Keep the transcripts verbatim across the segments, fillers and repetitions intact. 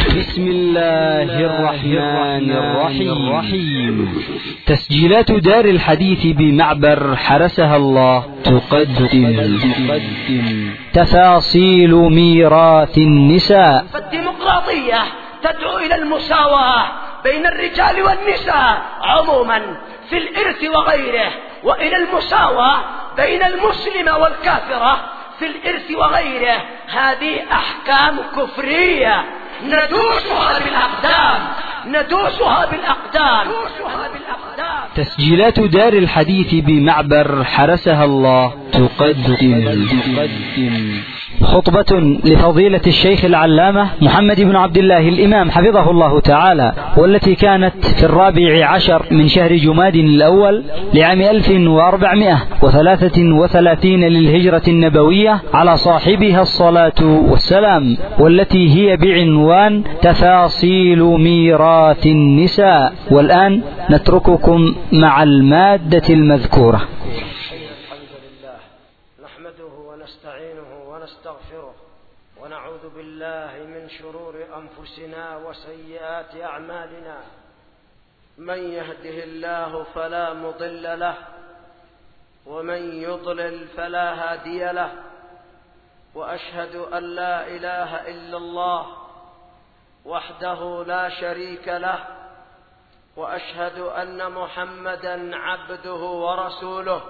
بسم الله الرحمن الرحيم. تسجيلات دار الحديث بمعبر حرسها الله تقدم تفاصيل ميراث النساء. فالديمقراطية تدعو إلى المساواة بين الرجال والنساء عموما في الإرث وغيره، وإلى المساواة بين المسلمة والكافرة في الإرث وغيره. هذه أحكام كفرية ندوسها بالأقدام ندوسها بالأقدام تسجيلات دار الحديث بمعبر حرسها الله تقدم خطبة لفضيلة الشيخ العلامة محمد بن عبد الله الإمام حفظه الله تعالى، والتي كانت في الرابع عشر من شهر جماد الأول لعام ألف وأربعمائة وثلاثة وثلاثين للهجرة النبوية على صاحبها الصلاة والسلام، والتي هي بعنوان تفاصيل ميراث النساء. والآن نترككم مع المادة المذكورة. ونستغفره ونعوذ بالله من شرور أنفسنا وسيئات أعمالنا. من يهده الله فلا مضل له، ومن يضلل فلا هادي له. وأشهد أن لا إله إلا الله وحده لا شريك له، وأشهد أن محمدا عبده ورسوله.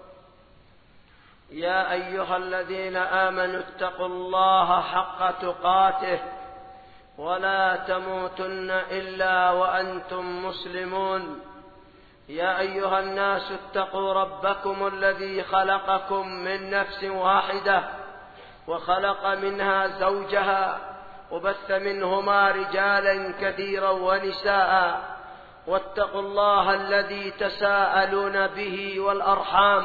يا أيها الذين آمنوا اتقوا الله حق تقاته ولا تموتن إلا وأنتم مسلمون. يا أيها الناس اتقوا ربكم الذي خلقكم من نفس واحدة وخلق منها زوجها وبث منهما رجالا كثيرا ونساء. واتقوا الله الذي تساءلون به والأرحام،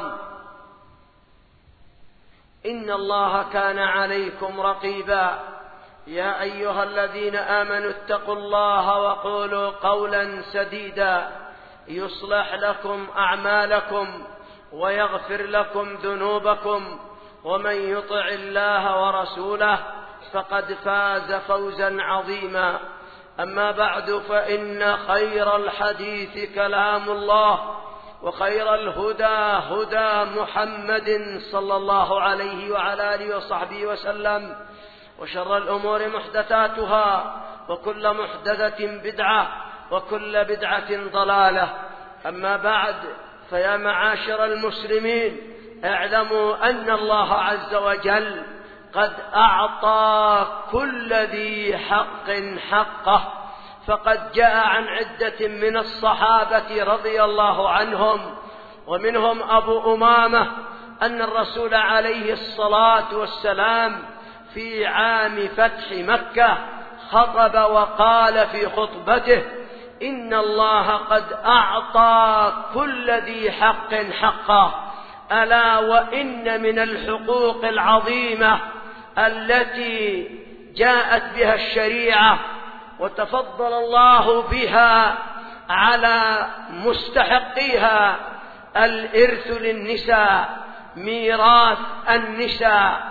إن الله كان عليكم رقيبا. يا أيها الذين آمنوا اتقوا الله وقولوا قولا سديدا يصلح لكم أعمالكم ويغفر لكم ذنوبكم، ومن يطع الله ورسوله فقد فاز فوزا عظيما. أما بعد، فإن خير الحديث كلام الله، وخير الهدى هدى محمد صلى الله عليه وعلى آله وصحبه وسلم، وشر الأمور محدثاتها، وكل محدثة بدعة، وكل بدعة ضلالة. أما بعد، فيا معاشر المسلمين، اعلموا أن الله عز وجل قد أعطى كل ذي حق حقه. فقد جاء عن عدة من الصحابة رضي الله عنهم، ومنهم أبو أمامة، أن الرسول عليه الصلاة والسلام في عام فتح مكة خطب وقال في خطبته: إن الله قد أعطى كل ذي حق حقه، ألا وإن من الحقوق العظيمة التي جاءت بها الشريعة وتفضل الله بها على مستحقيها الإرث للنساء، ميراث النساء.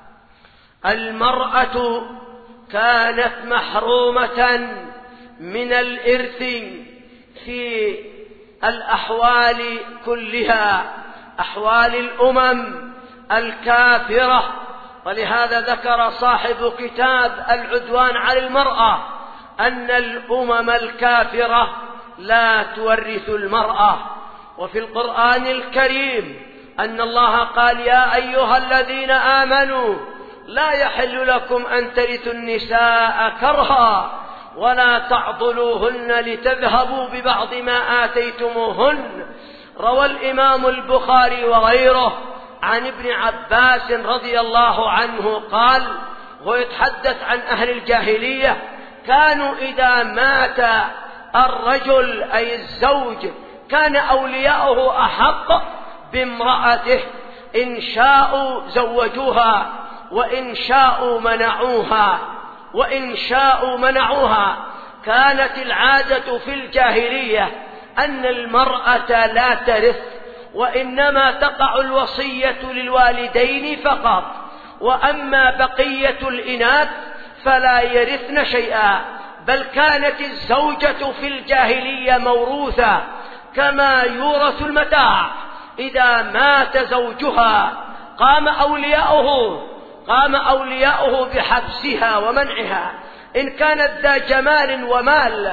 المرأة كانت محرومة من الإرث في الأحوال كلها، أحوال الأمم الكافرة. ولهذا ذكر صاحب كتاب العدوان على المرأة أن الأمم الكافرة لا تورث المرأة. وفي القرآن الكريم أن الله قال: يا أيها الذين آمنوا لا يحل لكم أن ترثوا النساء كرها ولا تعضلوهن لتذهبوا ببعض ما آتيتموهن. روى الإمام البخاري وغيره عن ابن عباس رضي الله عنه قال، هو يتحدث عن أهل الجاهلية، كانوا إذا مات الرجل أي الزوج كان أولياؤه أحق بامرأته، إن شاءوا زوجوها وإن شاءوا منعوها وإن شاءوا منعوها. كانت العادة في الجاهلية أن المرأة لا ترث، وإنما تقع الوصية للوالدين فقط، وأما بقية الإناث فلا يرثن شيئا. بل كانت الزوجة في الجاهلية موروثة كما يورث المتاع. إذا مات زوجها قام أولياؤه قام أولياؤه بحبسها ومنعها. إن كانت ذا جمال ومال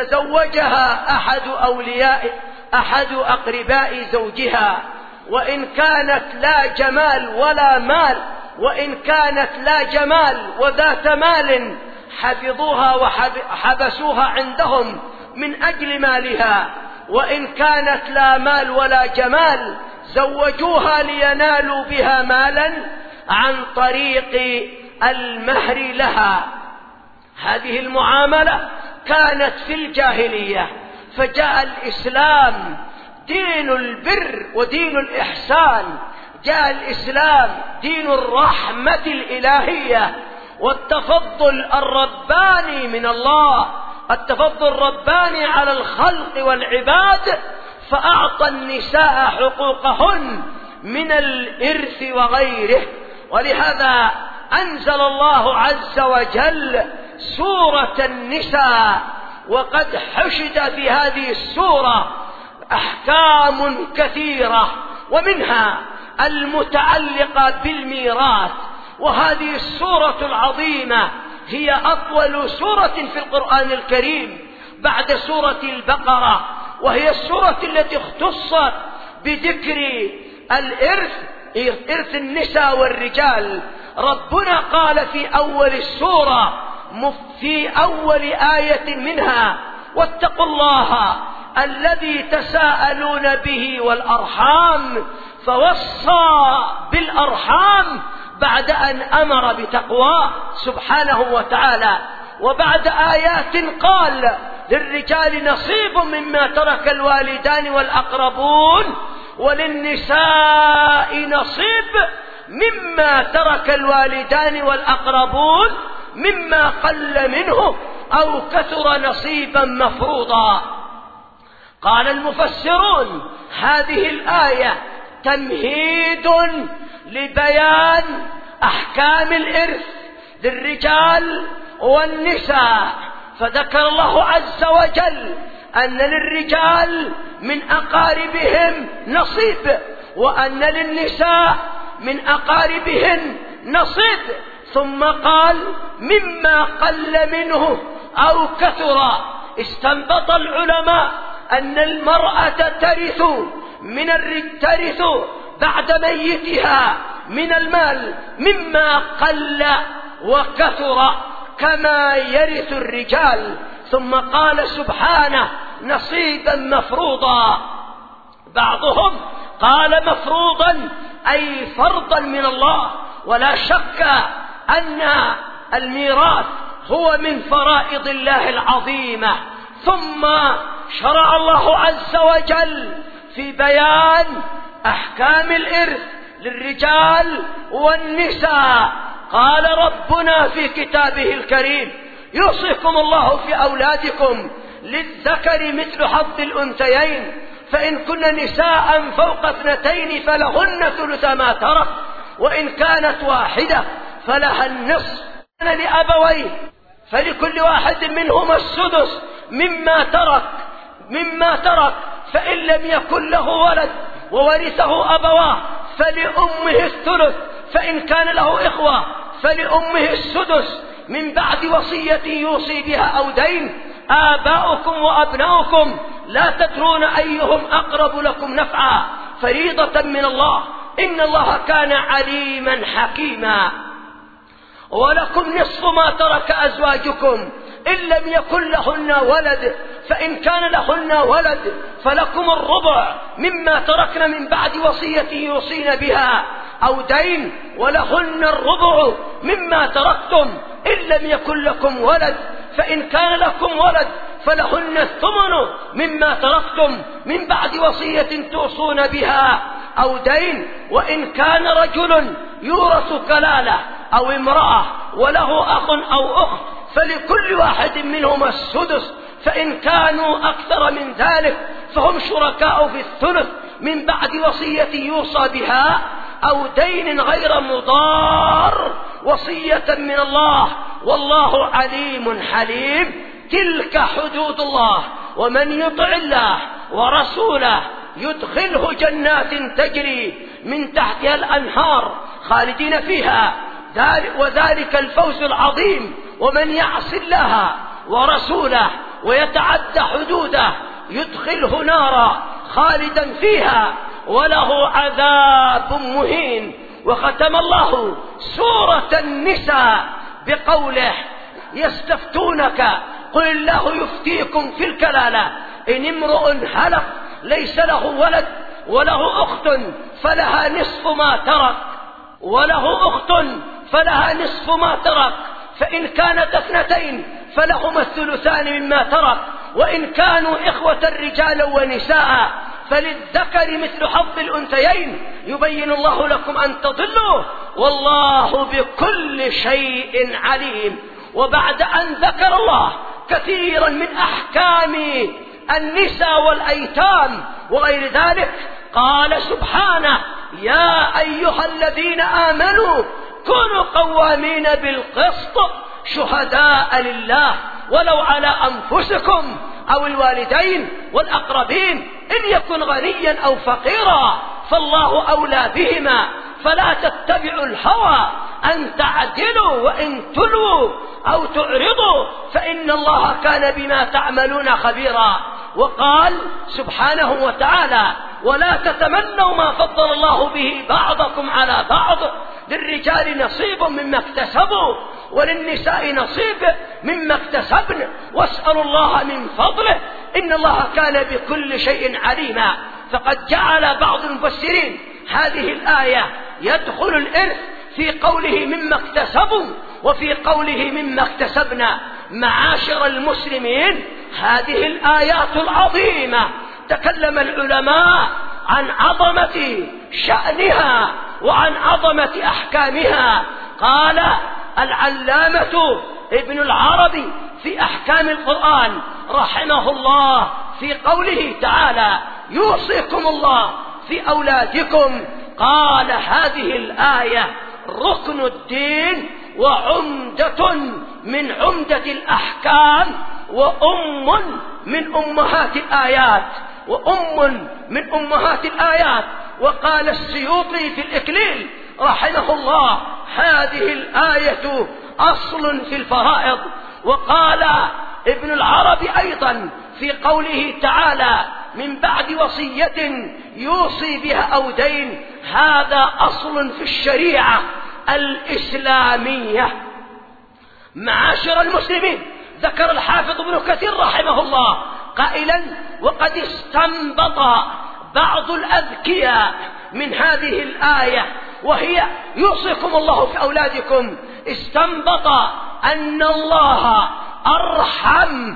تزوجها أحد أولياء أحد أقرباء زوجها، وإن كانت لا جمال ولا مال وإن كانت لا جمال وذات مال حفظوها وحبسوها عندهم من أجل مالها، وإن كانت لا مال ولا جمال زوجوها لينالوا بها مالا عن طريق المهر لها. هذه المعاملة كانت في الجاهلية، فجاء الإسلام دين البر ودين الإحسان، جاء الإسلام دين الرحمة الإلهية والتفضل الرباني من الله، التفضل الرباني على الخلق والعباد، فأعطى النساء حقوقهن من الإرث وغيره. ولهذا أنزل الله عز وجل سورة النساء، وقد حشد في هذه السورة أحكام كثيرة، ومنها المتعلقة بالميراث. وهذه السورة العظيمة هي أطول سورة في القرآن الكريم بعد سورة البقرة، وهي السورة التي اختصت بذكر الإرث، إرث النساء والرجال. ربنا قال في أول السورة في أول آية منها: واتقوا الله الذي تساءلون به والأرحام، فوصى بالأرحام بعد أن أمر بتقواه سبحانه وتعالى. وبعد آيات قال: للرجال نصيب مما ترك الوالدان والأقربون، وللنساء نصيب مما ترك الوالدان والأقربون مما قل منه أو كثر نصيبا مفروضا. قال المفسرون: هذه الآية تمهيد لبيان أحكام الإرث للرجال والنساء، فذكر الله عز وجل أن للرجال من أقاربهم نصيب، وأن للنساء من أقاربهن نصيب، ثم قال: مما قل منه أو كثر. استنبط العلماء أن المرأة ترث من الرجال ترث بعد ميتها من المال مما قل وكثر كما يرث الرجال. ثم قال سبحانه: نصيبا مفروضا. بعضهم قال مفروضا أي فرضا من الله، ولا شك أن الميراث هو من فرائض الله العظيمة. ثم شرع الله عز وجل في بيان أحكام الإرث للرجال والنساء. قال ربنا في كتابه الكريم: يوصيكم الله في أولادكم للذكر مثل حظ الأنثيين، فإن كن نساء فوق اثنتين فلهن ثلث ما ترك، وإن كانت واحدة فلها النصف. لأبويه فلكل واحد منهما السدس مما ترك مما ترك فإن لم يكن له ولد وورثه أبواه فلأمه الثلث، فإن كان له إخوة فلأمه السدس من بعد وصية يوصي بها أو دين. آباؤكم وأبناؤكم لا تدرون أيهم أقرب لكم نفعا، فريضة من الله، إن الله كان عليما حكيما. ولكم نصف ما ترك أزواجكم إن لم يكن لهن ولد، فإن كان لهن ولد فلكم الربع مما تركن من بعد وصية يوصين بها أو دين، ولهن الربع مما تركتم إن لم يكن لكم ولد، فإن كان لكم ولد فلهن الثمن مما تركتم من بعد وصية توصون بها أو دين. وإن كان رجل يورث كلالة أو امرأة وله أخ أو أخت فلكل واحد منهما السدس، فإن كانوا أكثر من ذلك فهم شركاء في الثلث من بعد وصية يوصى بها أو دين غير مضار، وصية من الله، والله عليم حليم. تلك حدود الله، ومن يطع الله ورسوله يدخله جنات تجري من تحتها الأنهار خالدين فيها، وذلك الفوز العظيم. ومن يعص الله ورسوله ويتعدى حدوده يدخله نارا خالدا فيها وله عذاب مهين. وختم الله سورة النساء بقوله: يستفتونك قل الله يفتيكم في الكلالة إن امرؤ هلك ليس له ولد وله أخت فلها نصف ما ترك وله أخت فلها نصف ما ترك فإن كانت اثنتين فلهما الثلثان مما ترك وإن كانوا إخوة رجالا ونساء فللذكر مثل حظ الأنثيين يبين الله لكم أن تضلوا والله بكل شيء عليم. وبعد أن ذكر الله كثيرا من أحكام النساء والأيتام وغير ذلك قال سبحانه: يا أيها الذين آمنوا كونوا قوامين بالقسط شهداء لله ولو على أنفسكم أو الوالدين والأقربين إن يكن غنيا أو فقيرا فالله أولى بهما فلا تتبعوا الهوى أن تعدلوا وإن تلووا أو تعرضوا فإن الله كان بما تعملون خبيرا. وقال سبحانه وتعالى: ولا تتمنوا ما فضل الله به بعضكم على بعض للرجال نصيب مما اكتسبوا وللنساء نصيب مما اكتسبن واسألوا الله من فضله إن الله كان بكل شيء عليما. فقد جعل بعض المفسرين هذه الآية يدخل الإرث في قوله مما اكتسبوا وفي قوله مما اكتسبنا. معاشر المسلمين، هذه الآيات العظيمة تكلم العلماء عن عظمة شأنها وعن عظمة أحكامها. قال العلامة ابن العربي في أحكام القرآن رحمه الله في قوله تعالى: يوصيكم الله في أولادكم، قال هذه الآية ركن الدين وعمدة من عمدة الأحكام وأم من أمهات الآيات وأم من أمهات الآيات. وقال السيوطي في الإكليل رحمه الله: هذه الآية أصل في الفرائض. وقال ابن العربي أيضا في قوله تعالى: من بعد وصية يوصي بها أو دين، هذا أصل في الشريعة الإسلامية. معاشر المسلمين، ذكر الحافظ ابن كثير رحمه الله قائلا: وقد استنبط بعض الأذكياء من هذه الآية وهي يوصيكم الله في أولادكم، استنبط أن الله أرحم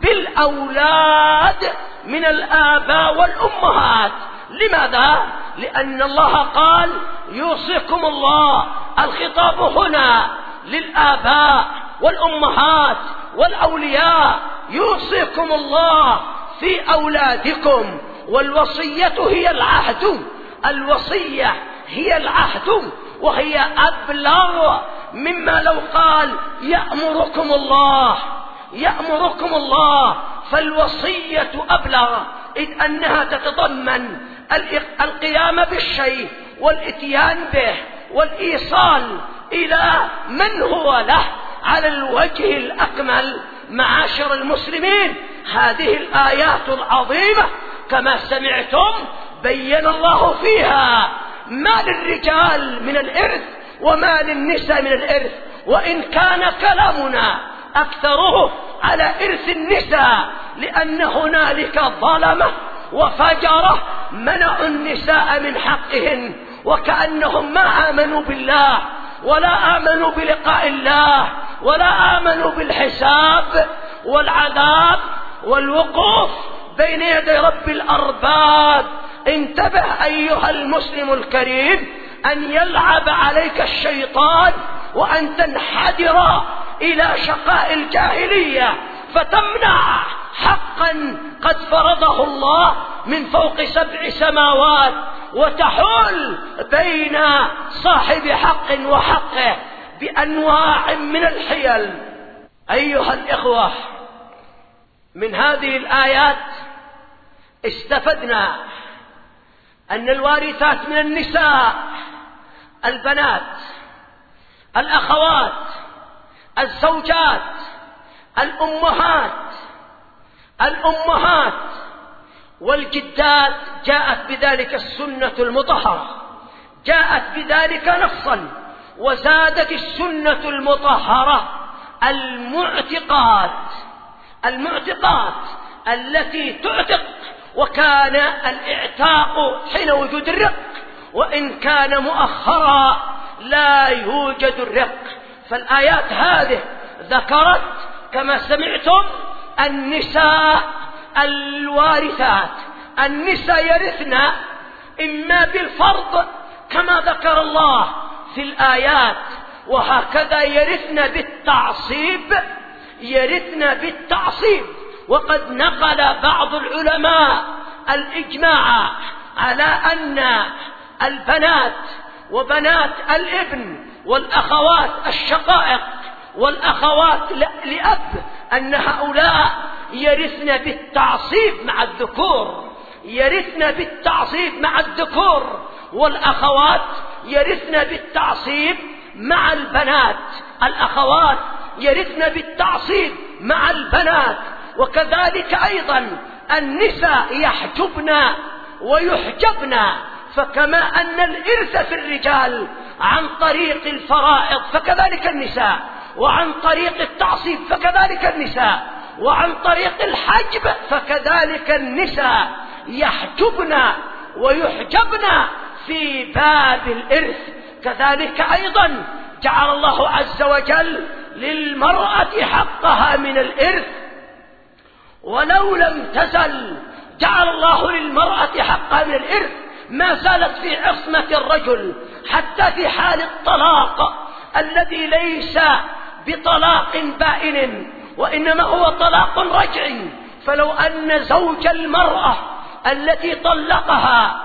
بالأولاد من الآباء والأمهات. لماذا؟ لأن الله قال: يوصيكم الله، الخطاب هنا للآباء والأمهات والأولياء، يوصيكم الله في أولادكم. والوصية هي العهد، الوصية هي العهد، وهي أبلغ مما لو قال يأمركم الله يأمركم الله فالوصية أبلغ، إذ أنها تتضمن القيام بالشيء والإتيان به والإيصال إلى من هو له على الوجه الأكمل. معاشر المسلمين، هذه الآيات العظيمة كما سمعتم بين الله فيها ما للرجال من الإرث وما للنساء من الإرث، وإن كان كلامنا أكثره على إرث النساء لأن هنالك ظلمة وفجرة منعوا النساء من حقهن، وكأنهم ما آمنوا بالله ولا آمنوا بلقاء الله ولا آمنوا بالحساب والعذاب والوقوف بين يدي رب الأرباب. انتبه أيها المسلم الكريم أن يلعب عليك الشيطان وأن تنحدر إلى شقاء الجاهلية فتمنع حقا قد فرضه الله من فوق سبع سماوات وتحول بين صاحب حق وحقه بأنواع من الحيل. أيها الإخوة، من هذه الآيات استفدنا أن الوارثات من النساء البنات الأخوات الزوجات الأمهات الأمهات والجدات جاءت بذلك السنة المطهرة، جاءت بذلك نصا، وزادت السنة المطهرة المعتقات المعتقات التي تعتق، وكان الإعتاق حين وجود الرق، وإن كان مؤخرا لا يوجد الرق. فالآيات هذه ذكرت كما سمعتم النساء الوارثات، النساء يرثن إما بالفرض كما ذكر الله في الآيات، وهكذا يرثن بالتعصيب يرثن بالتعصيب وقد نقل بعض العلماء الإجماع على أن البنات وبنات الابن والأخوات الشقائق والأخوات لأب أن هؤلاء يرثن بالتعصيب مع الذكور يرثن بالتعصيب مع الذكور والأخوات يرثن بالتعصيب مع البنات، الأخوات يرثن بالتعصيب مع البنات. وكذلك أيضا النساء يحجبن ويحجبن، فكما أن الإرث في الرجال عن طريق الفرائض فكذلك النساء، وعن طريق التعصيب فكذلك النساء، وعن طريق الحجب فكذلك النساء يحجبن ويحجبن في باب الإرث. كذلك أيضا جعل الله عز وجل للمرأة حقها من الإرث، ولو لم تزل جعل الله للمرأة حقها من الإرث ما زالت في عصمة الرجل حتى في حال الطلاق الذي ليس بطلاق بائن وإنما هو طلاق رجعي. فلو أن زوج المرأة التي طلقها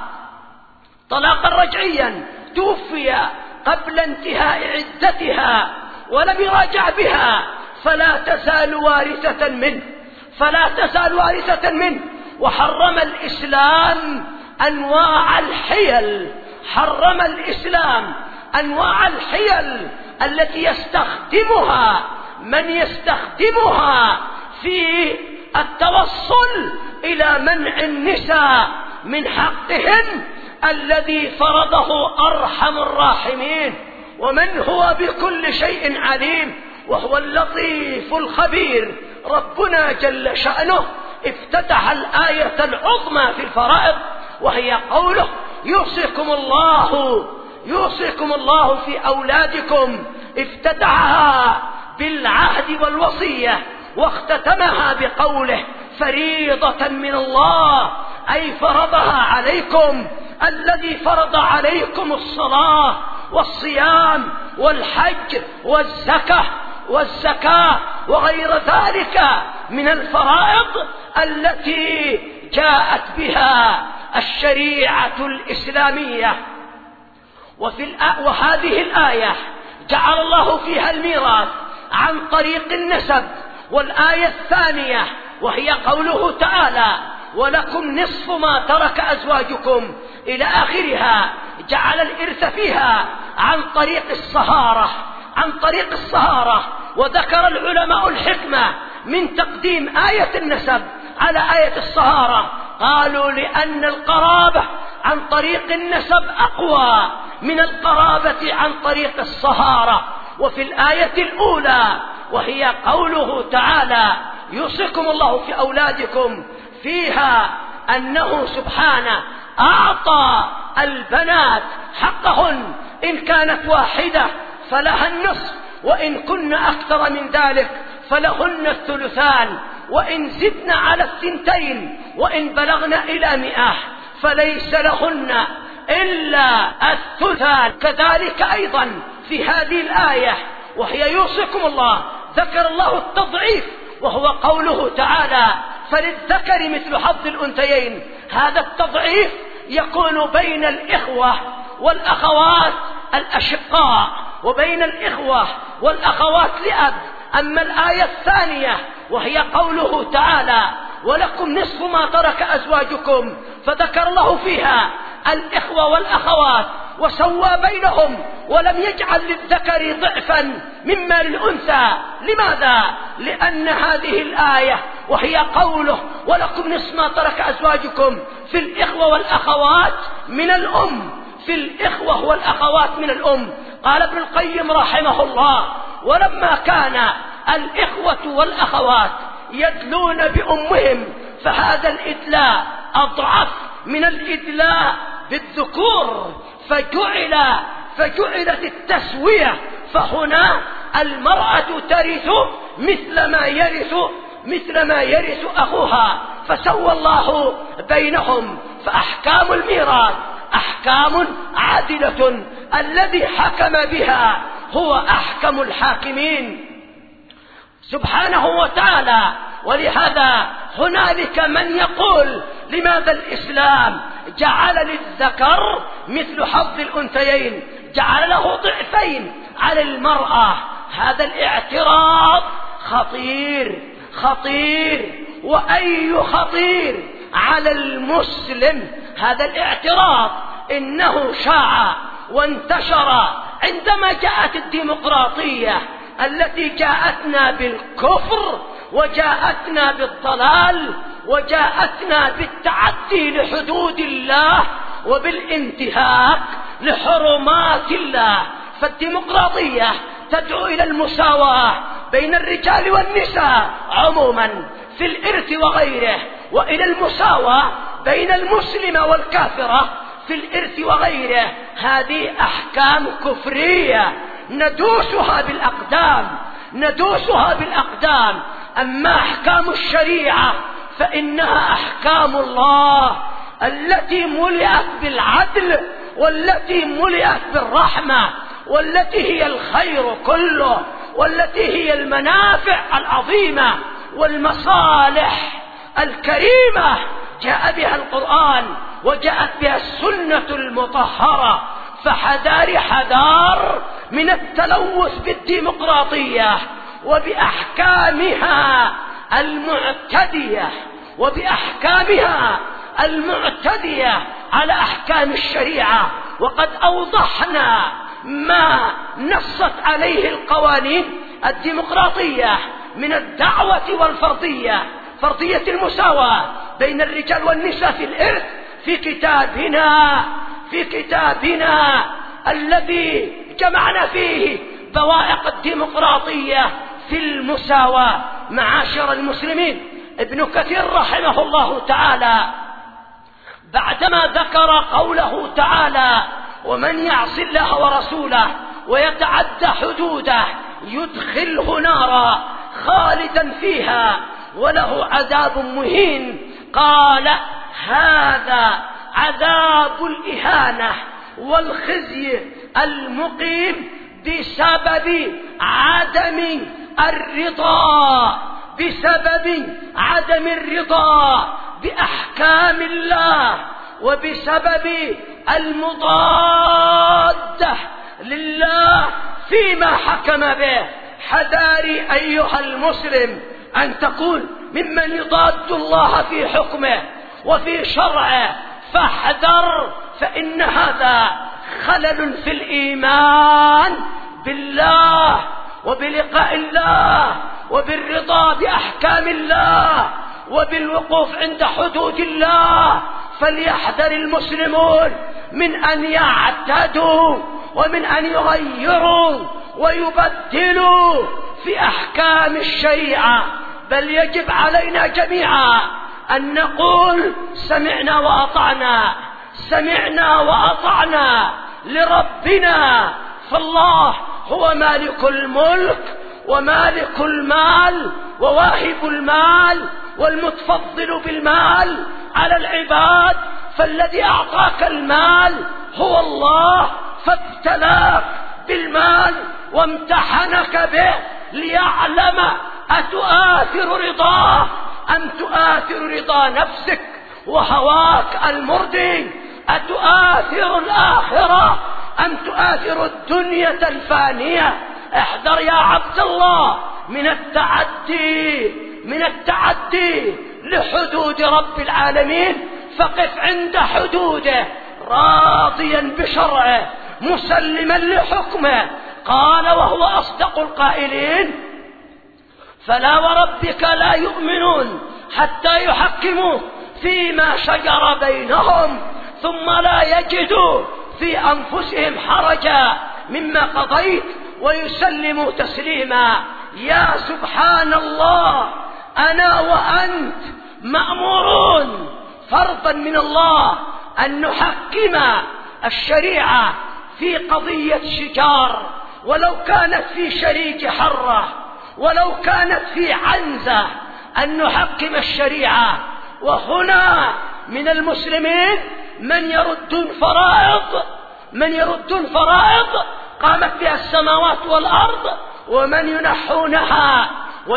طلاقا رجعيا توفي قبل انتهاء عدتها ولم يراجع بها فلا تزال وارثة منه فلا تزال وارثة منه. وحرم الإسلام أنواع الحيل حرم الإسلام أنواع الحيل التي يستخدمها من يستخدمها في التوصل إلى منع النساء من حقهن الذي فرضه أرحم الراحمين، ومن هو بكل شيء عليم وهو اللطيف الخبير. ربنا جل شأنه افتتح الآية العظمى في الفرائض وهي قوله يوصيكم الله يوصيكم الله في أولادكم، افتتحها بالعهد والوصية واختتمها بقوله فريضة من الله، أي فرضها عليكم الذي فرض عليكم الصلاة والصيام والحج والزكاة والزكاة وغير ذلك من الفرائض التي جاءت بها الشريعة الإسلامية. وفي الآ... وهذه الآية جعل الله فيها الميراث عن طريق النسب. والآية الثانية وهي قوله تعالى ولكم نصف ما ترك أزواجكم إلى آخرها جعل الإرث فيها عن طريق الصهارة عن طريق الصهارة. وذكر العلماء الحكمة من تقديم آية النسب على آية الصهارة، قالوا لأن القرابة عن طريق النسب أقوى من القرابة عن طريق الصهارة. وفي الآية الأولى وهي قوله تعالى يوصيكم الله في أولادكم فيها أنه سبحانه أعطى البنات حقهن إن كانت واحدة فلها النصف، وإن كن أكثر من ذلك فلهن الثلثان، وإن زدن على الثنتين وإن بلغن إلى مئة فليس لهن إلا الثلثان. كذلك أيضا في هذه الآية وهي يوصيكم الله ذكر الله التضعيف وهو قوله تعالى فللذكر مثل حظ الأنثيين. هذا التضعيف يكون بين الإخوة والأخوات الأشقاء وبين الإخوة والأخوات لأب. أما الآية الثانية وهي قوله تعالى: ولكم نصف ما ترك أزواجكم، فذكر الله فيها الإخوة والأخوات وسوى بينهم، ولم يجعل للذكر ضعفا مما للأنثى. لماذا؟ لأن هذه الآية وهي قوله: ولكم نصف ما ترك أزواجكم في الإخوة والأخوات من الأم، في الإخوة والأخوات من الأم. قال ابن القيم رحمه الله: ولما كان الإخوة والأخوات يدلون بأمهم فهذا الإدلاء أضعف من الإدلاء بالذكور، فجعل فجعلت التسوية، فهنا المرأة ترث مثل ما يرث مثل ما يرث أخوها، فسوى الله بينهم. فأحكام الميراث أحكام عادلة، الذي حكم بها هو أحكم الحاكمين سبحانه وتعالى. ولهذا هنالك من يقول: لماذا الإسلام جعل للذكر مثل حظ الأنثيين، جعل له ضعفين على المرأة؟ هذا الاعتراض خطير خطير وأي خطير على المسلم. هذا الاعتراض إنه شاع وانتشر عندما جاءت الديمقراطية التي جاءتنا بالكفر وجاءتنا بالضلال وجاءتنا بالتعدي لحدود الله وبالانتهاك لحرمات الله. فالديمقراطية تدعو إلى المساواة بين الرجال والنساء عموما في الإرث وغيره، وإلى المساواة بين المسلم والكافرة في الإرث وغيره. هذه أحكام كفرية ندوسها بالأقدام ندوسها بالأقدام. أما أحكام الشريعة فإنها أحكام الله التي ملئت بالعدل، والتي ملئت بالرحمة، والتي هي الخير كله، والتي هي المنافع العظيمة والمصالح الكريمة. جاء بها القرآن وجاءت بها السنة المطهرة. فحذار حذار من التلوث بالديمقراطية وبأحكامها المعتدية وبأحكامها المعتدية على أحكام الشريعة. وقد أوضحنا ما نصت عليه القوانين الديمقراطية من الدعوة والفرضية، فرضية المساواة بين الرجال والنساء في الإرث في كتابنا في كتابنا الذي جمعنا فيه بوائق الديمقراطية في المساواة. معاشر المسلمين، ابن كثير رحمه الله تعالى بعدما ذكر قوله تعالى: ومن يعص الله ورسوله ويتعدى حدوده يدخله نارا خالدا فيها وله عذاب مهين، قال: هذا عذاب الإهانة والخزي المقيم بسبب عدم الرضا بسبب عدم الرضا بأحكام الله، وبسبب المضادة لله فيما حكم به. حذاري أيها المسلم أن تكون ممن يضاد الله في حكمه وفي شرعه، فاحذر، فإن هذا خلل في الإيمان بالله وبلقاء الله وبالرضا بأحكام الله وبالوقوف عند حدود الله. فليحذر المسلمون من أن يعتدوا ومن أن يغيروا ويبدلوا في أحكام الشريعة. بل يجب علينا جميعا أن نقول: سمعنا وأطعنا سمعنا وأطعنا لربنا. فالله هو مالك الملك ومالك المال وواهب المال والمتفضل بالمال على العباد. فالذي أعطاك المال هو الله، فابتلاك بالمال وامتحنك به ليعلم أتؤاثر رضاه أم تؤاثر رضا نفسك وهواك المرضي، أتؤاثر الآخرة أم تؤاثر الدنيا الفانية. احذر يا عبد الله من التعدي من التعدي لحدود رب العالمين فقف عند حدوده راضيا بشرعه مسلما لحكمه. قال وهو أصدق القائلين: فلا وربك لا يؤمنون حتى يحكموك فيما شجر بينهم ثم لا يجدوا في أنفسهم حرجا مما قضيت ويسلموا تسليما. يا سبحان الله، أنا وأنت مأمورون فرضا من الله أن نحكم الشريعة في قضية شجار، ولو كانت في شريك حرة، ولو كانت في عنزة، أن نحكم الشريعة. وهنا من المسلمين من يردون فرائض من يردون فرائض قامت بها السماوات والأرض، ومن ينحونها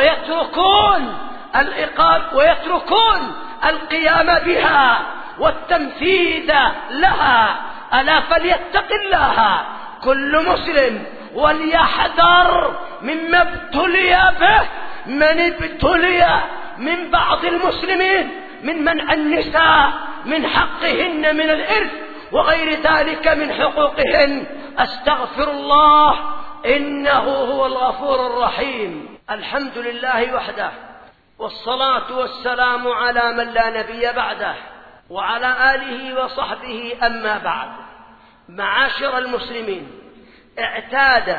ويتركون الإقام ويتركون القيام بها والتنفيذ لها. ألا فليتق الله كل مسلم وليحذر مما ابتلي به من ابتلي من بعض المسلمين من منع النساء من حقهن من الإرث وغير ذلك من حقوقهن. أستغفر الله إنه هو الغفور الرحيم. الحمد لله وحده، والصلاة والسلام على من لا نبي بعده، وعلى آله وصحبه. أما بعد، معاشر المسلمين، اعتاد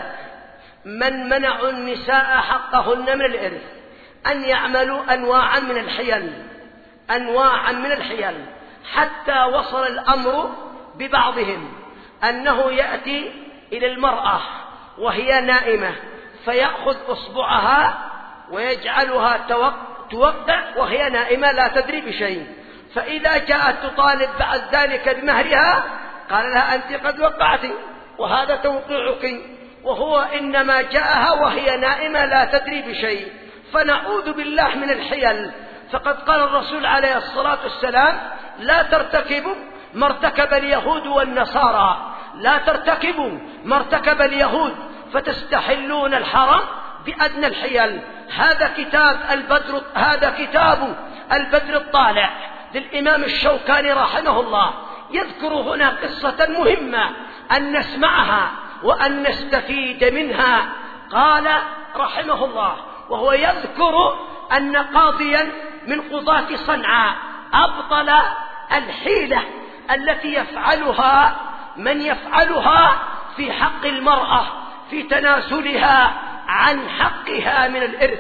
من منعوا النساء حقهن من الإرث أن يعملوا أنواعا من الحيل أنواعا من الحيل حتى وصل الأمر ببعضهم أنه يأتي إلى المرأة وهي نائمة فيأخذ أصبعها ويجعلها توقع وهي نائمة لا تدري بشيء، فإذا جاءت تطالب بعد ذلك بمهرها قال لها: أنت قد وقعت وهذا توقيعك، وهو إنما جاءها وهي نائمة لا تدري بشيء. فنعوذ بالله من الحيل. فقد قال الرسول عليه الصلاة والسلام: لا ترتكبوا ما ارتكب اليهود والنصارى لا ترتكبوا ما ارتكب اليهود فتستحلون الحرام بأدنى الحيل. هذا كتاب البدر هذا كتاب البدر الطالع للإمام الشوكاني رحمه الله، يذكر هنا قصة مهمة أن نسمعها وأن نستفيد منها. قال رحمه الله وهو يذكر أن قاضيا من قضاة صنعاء أبطل الحيلة التي يفعلها من يفعلها في حق المرأة في تنازلها عن حقها من الإرث.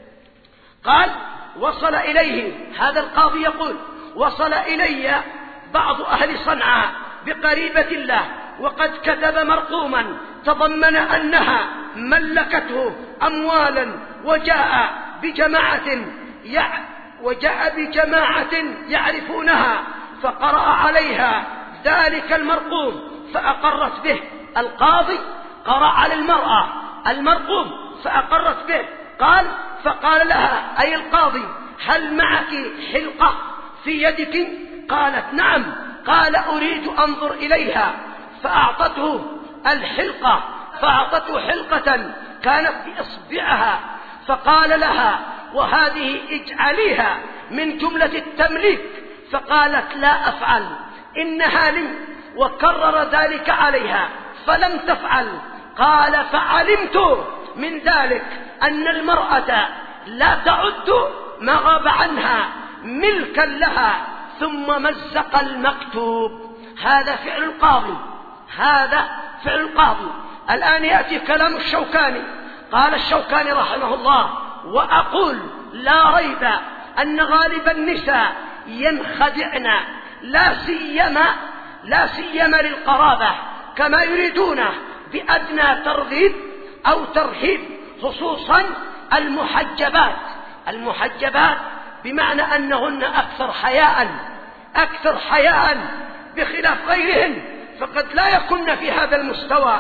قال: وصل إليه هذا القاضي يقول: وصل إلي بعض أهل صنعاء بقريبة الله وقد كتب مرقوما تضمن أنها ملكته أموالا وجاء بجماعة يع وجاء بجماعة يعرفونها فقرأ عليها ذلك المرقوم فأقرت به. القاضي قرأ على المرأة المرقوم فأقرت به. قال: فقال لها أي القاضي: هل معك حلقة في يدك؟ قالت: نعم. قال: أريد أنظر إليها. فأعطته الحلقة فأعطته حلقة كانت بإصبعها فقال لها: وهذه اجعليها من جملة التمليك. فقالت: لا أفعل، إنها لي. وكرر ذلك عليها فلم تفعل. قال: فعلمت من ذلك أن المرأة لا تعد ما غاب عنها ملكا لها. ثم مزق المكتوب. هذا فعل القاضي هذا فعل القاضي. الآن يأتي كلام الشوكاني. قال الشوكاني رحمه الله: وأقول لا ريب أن غالب النساء ينخدعن لا سيما لا سيما للقرابة كما يريدونه بأدنى ترغيب أو ترهيب، خصوصا المحجبات المحجبات بمعنى أنهن أكثر حياء أكثر حياء بخلاف غيرهن، فقد لا يكن في هذا المستوى.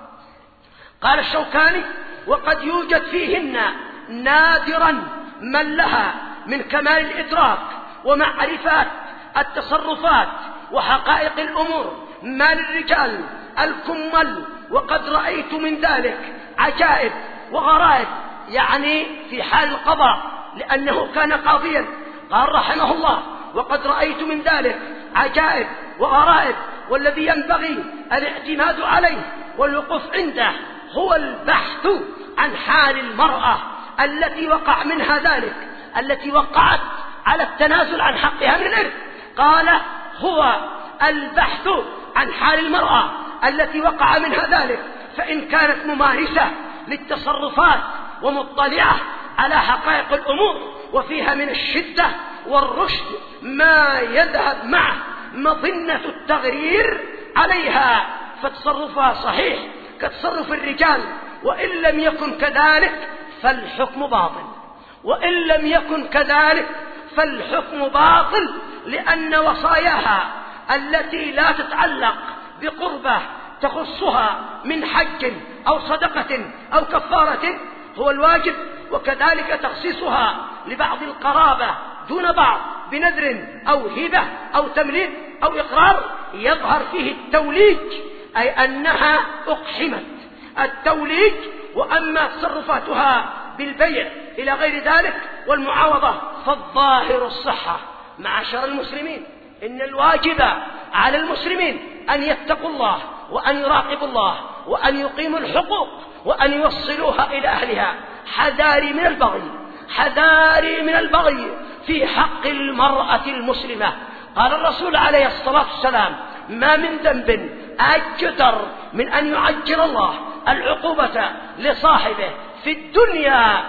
قال الشوكاني: وقد يوجد فيهن نادرا من لها من كمال الإدراك ومعرفة التصرفات وحقائق الأمور ما للرجال الكمل. وقد رأيت من ذلك عجائب وغرائب، يعني في حال القضاء لأنه كان قاضيا. قال رحمه الله: وقد رأيت من ذلك عجائب وغرائب، والذي ينبغي الاعتماد عليه والوقوف عنده هو البحث عن حال المرأة التي وقع منها ذلك، التي وقعت على التنازل عن حقها من الإرث. قال: هو البحث عن حال المرأة التي وقع منها ذلك، فإن كانت ممارسة للتصرفات ومطلعة على حقائق الأمور وفيها من الشدة والرشد ما يذهب معه مظنة التغرير عليها، فتصرفها صحيح كتصرف الرجال، وإن لم يكن كذلك فالحكم باطل، وإن لم يكن كذلك فالحكم باطل، لأن وصاياها التي لا تتعلق بقربة تخصها من حج أو صدقة أو كفارة هو الواجب، وكذلك تخصيصها لبعض القرابة دون بعض بنذر أو هبة أو تمليك أو إقرار يظهر فيه التوليج، أي أنها أقحمت التوليج. وأما تصرفاتها بالبيع إلى غير ذلك والمعاوضة فالظاهر الصحة. معاشر المسلمين، إن الواجب على المسلمين أن يتقوا الله وأن يراقبوا الله وأن يقيموا الحقوق وأن يوصلوها إلى أهلها. حذاري من البغي، حذاري من البغي في حق المرأة المسلمة. قال الرسول عليه الصلاة والسلام: ما من ذنب أجدر من أن يعجل الله العقوبة لصاحبه في الدنيا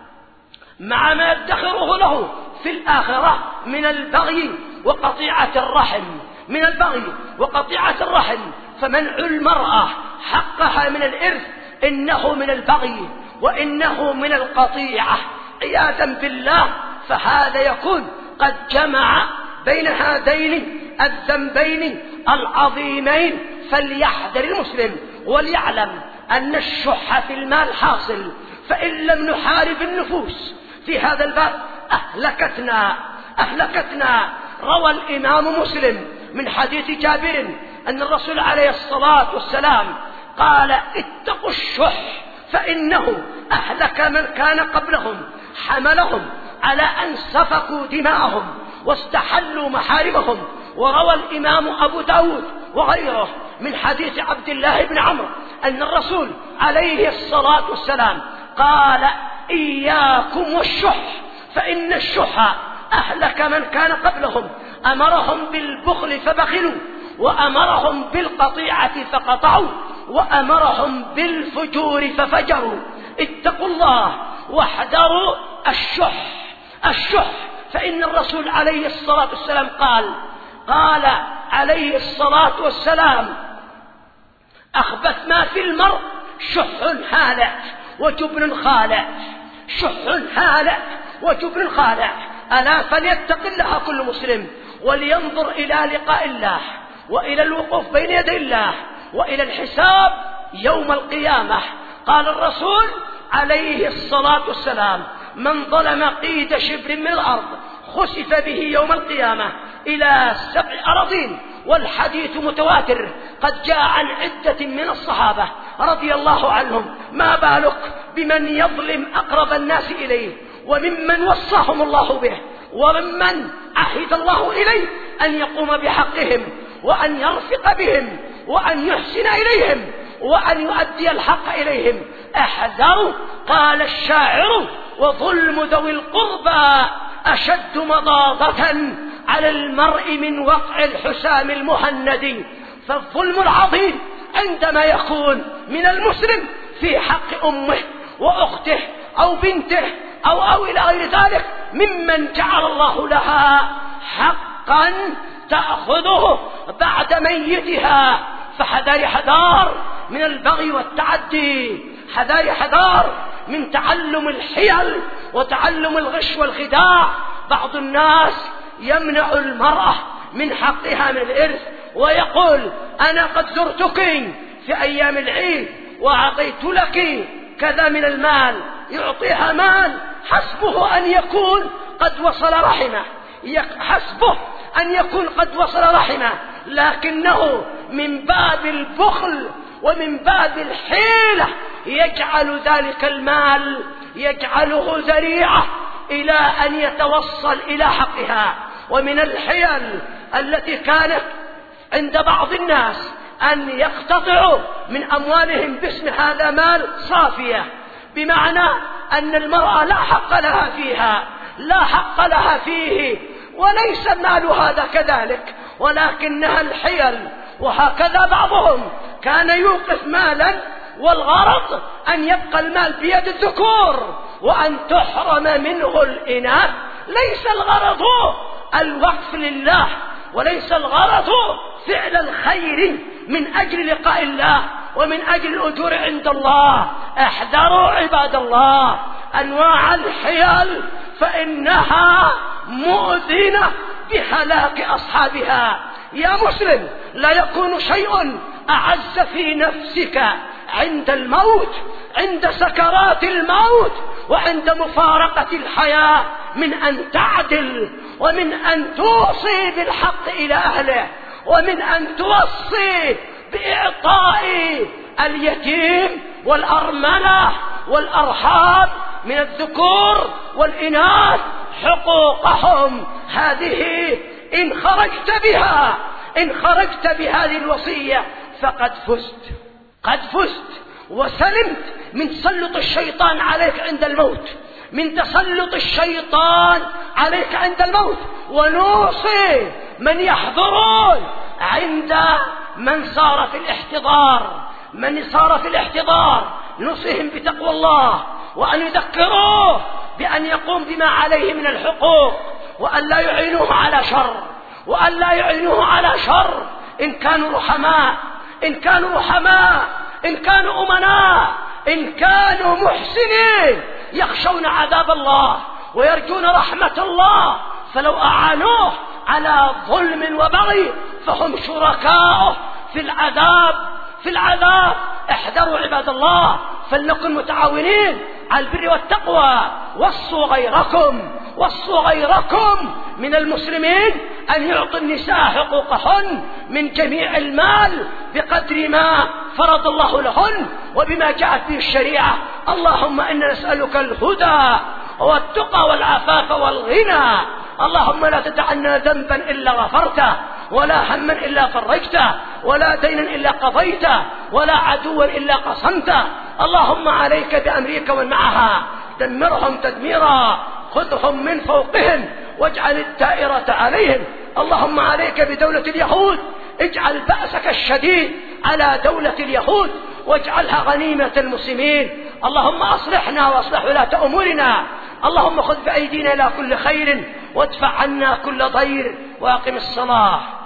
مع ما يدخره له في الآخرة من البغي وقطيعة الرحم، من البغي وقطيعة الرحم. فمنع المرأة حقها من الإرث إنه من البغي وإنه من القطيعة عياذا بالله. فهذا يكون قد جمع بين هذين الذنبين العظيمين. فليحذر المسلم وليعلم أن الشح في المال حاصل، فإن لم نحارب النفوس في هذا الباب أهلكتنا أهلكتنا. روى الإمام مسلم من حديث جابر أن الرسول عليه الصلاة والسلام قال: اتقوا الشح فإنه أهلك من كان قبلهم، حملهم على أن سفكوا دماءهم واستحلوا محارمهم. وروى الإمام أبو داود وغيره من حديث عبد الله بن عمرو أن الرسول عليه الصلاة والسلام قال: إياكم والشح فإن الشح أهلك من كان قبلهم، أمرهم بالبخل فبخلوا، وأمرهم بالقطيعة فقطعوا، وأمرهم بالفجور ففجروا. اتقوا الله واحذروا الشح الشح فإن الرسول عليه الصلاة والسلام قال قال عليه الصلاة والسلام: أخبث ما في المرء شح هالع وجبن خالع. شح هالع وجبن خالع. ألا فليتق الله كل مسلم ولينظر إلى لقاء الله وإلى الوقوف بين يدي الله وإلى الحساب يوم القيامة. قال الرسول عليه الصلاة والسلام: من ظلم قيد شبر من الأرض خسف به يوم القيامة إلى سبع أراضين. والحديث متواتر قد جاء عن عدة من الصحابة رضي الله عنهم. ما بالك بمن يظلم أقرب الناس إليه وممن وصاهم الله به وممن عهد الله إليه أن يقوم بحقهم وأن يرفق بهم وأن يحسن إليهم وأن يؤدي الحق إليهم. احذروا. قال الشاعر: وظلم ذوي القربى أشد مضاضة على المرء من وقع الحسام المهند. فالظلم العظيم عندما يكون من المسلم في حق أمه وأخته أو بنته أو أو إلى غير ذلك ممن جعل الله لها حقا تأخذه بعد ميتها. فحذار حذار من البغي والتعدي، حذار حذار من تعلم الحيل وتعلم الغش والخداع. بعض الناس يمنع المرأة من حقها من الإرث ويقول: أنا قد زرتك في أيام العيد وأعطيت لك كذا من المال. يعطيها مال حسبه أن يكون قد وصل رحمه، حسبه أن يكون قد وصل رحمه، لكنه من باب البخل ومن باب الحيلة يجعل ذلك المال يجعله ذريعة إلى أن يتوصل إلى حقها. ومن الحيل التي كانت عند بعض الناس أن يقتطعوا من أموالهم باسم هذا مال صافية، بمعنى أن المرأة لا حق لها فيها، لا حق لها فيه، وليس المال هذا كذلك، ولكنها الحيل. وهكذا بعضهم كان يوقف مالا والغرض أن يبقى المال بيد الذكور وأن تحرم منه الإناث. ليس الغرض الوقف لله، وليس الغرض فعل الخير من أجل لقاء الله ومن أجل الأجور عند الله. احذروا عباد الله أنواع الحيل، فإنها مؤذنة بهلاك أصحابها. يا مسلم، لا يكون شيء أعز في نفسك عند الموت، عند سكرات الموت وعند مفارقة الحياة، من أن تعدل، ومن أن توصي بالحق إلى أهله، ومن أن توصي بإعطاء اليتيم والأرملة والأرحام من الذكور والإناث حقوقهم. هذه إن خرجت بها، إن خرجت بهذه الوصية فقد فزت، قد فزت وسلمت من تسلط الشيطان عليك عند الموت، من تسلط الشيطان عليك عند الموت. ونوصي من يحضرون عند من صار في الاحتضار، من صار في الاحتضار نوصيهم بتقوى الله، وأن يذكروه بأن يقوم بما عليه من الحقوق، وأن لا يعينوه على شر، وأن لا يعينوه على شر. إن كانوا رحماء، إن كانوا رحماء، إن كانوا أمناء، إن كانوا محسنين يخشون عذاب الله ويرجون رحمة الله، فلو أعانوه على ظلم وبغي فهم شركاؤه في العذاب، في العذاب. احذروا عباد الله، فلنكن متعاونين على البر والتقوى. وصوا غيركم، وصوا غيركم من المسلمين أن يعطوا النساء حقوقهن من جميع المال بقدر ما فرض الله لهن وبما جاءت به الشريعة. اللهم إنا نسألك الهدى والتقى والعفاف والغنى. اللهم لا تدع لنا ذنبا إلا غفرته، ولا هما إلا فرجته، ولا دينا إلا قضيته، ولا عدوا إلا قصمته. اللهم عليك بأمريكا ومن معها، دمرهم تدميرا، خذهم من فوقهم واجعل الدائرة عليهم. اللهم عليك بدولة اليهود، اجعل بأسك الشديد على دولة اليهود واجعلها غنيمة المسلمين. اللهم أصلحنا وأصلح ولاة أمورنا. اللهم خذ بأيدينا إلى كل خير وادفع عنا كل ضير، وأقم الصلاة.